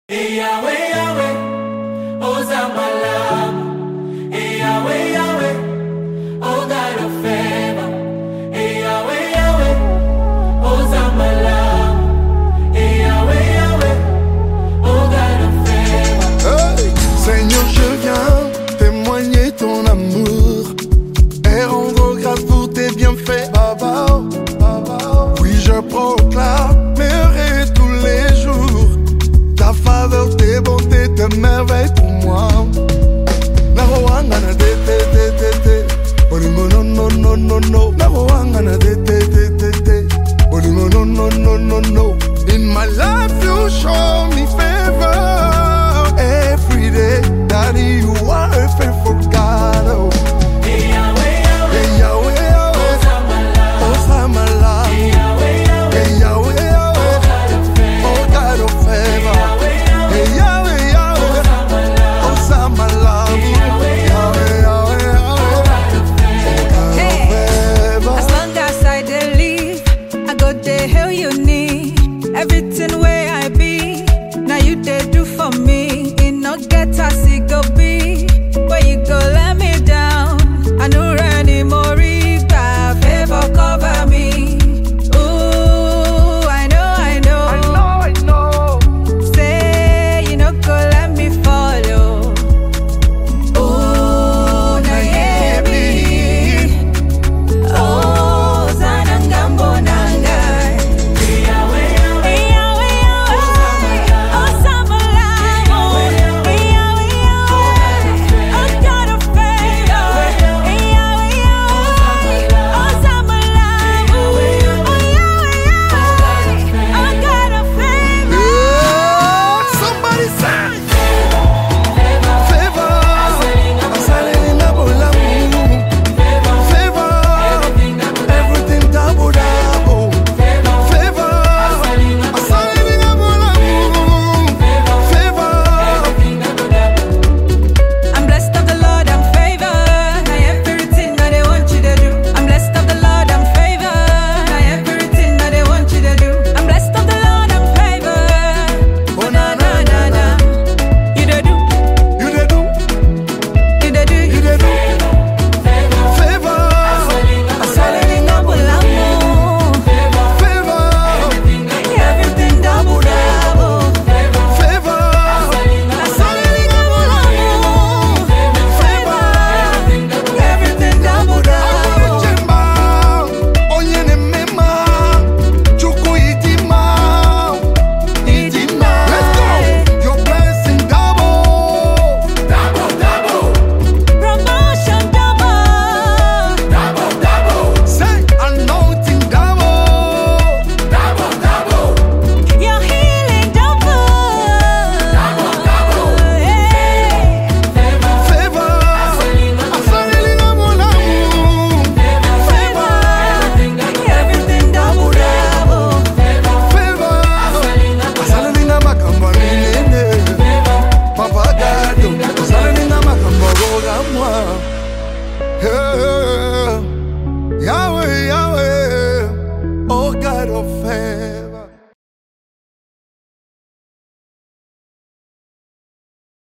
Hey Yahweh, Yahweh, Ozamalam. Hey Yahweh, Yahweh, oh God of favor. Hey Yahweh, Yahweh, Ozamalam. Hey Yahweh, Yahweh, oh God of favor. Hey, Seigneur, je viens témoigner ton amour et rendre grâce pour tes bienfaits, Baba. Oui, je proclamerai tous les jours ta faveur, tes bontés, tes merveilles pour moi. Naroangana de te te te te, Olimo no no no no no. Naroangana de te te te te, Olimo no no no no no. In my life you show me favor every day. Daddy, you are a faithful God. Oh. Hey Yahweh, Yahweh, Hey Yahweh, Yahweh, Ozamalam. Ozamalam. Hey Yahweh, Yahweh, Hey Yahweh, Yahweh, oh God of favor. oh God of favor. Hey Yahweh, Yahweh, Ozamalam. Yahweh, Yahweh, Yahweh, oh God of favor. As long as I dey live, I go dey hail your name. Everything where I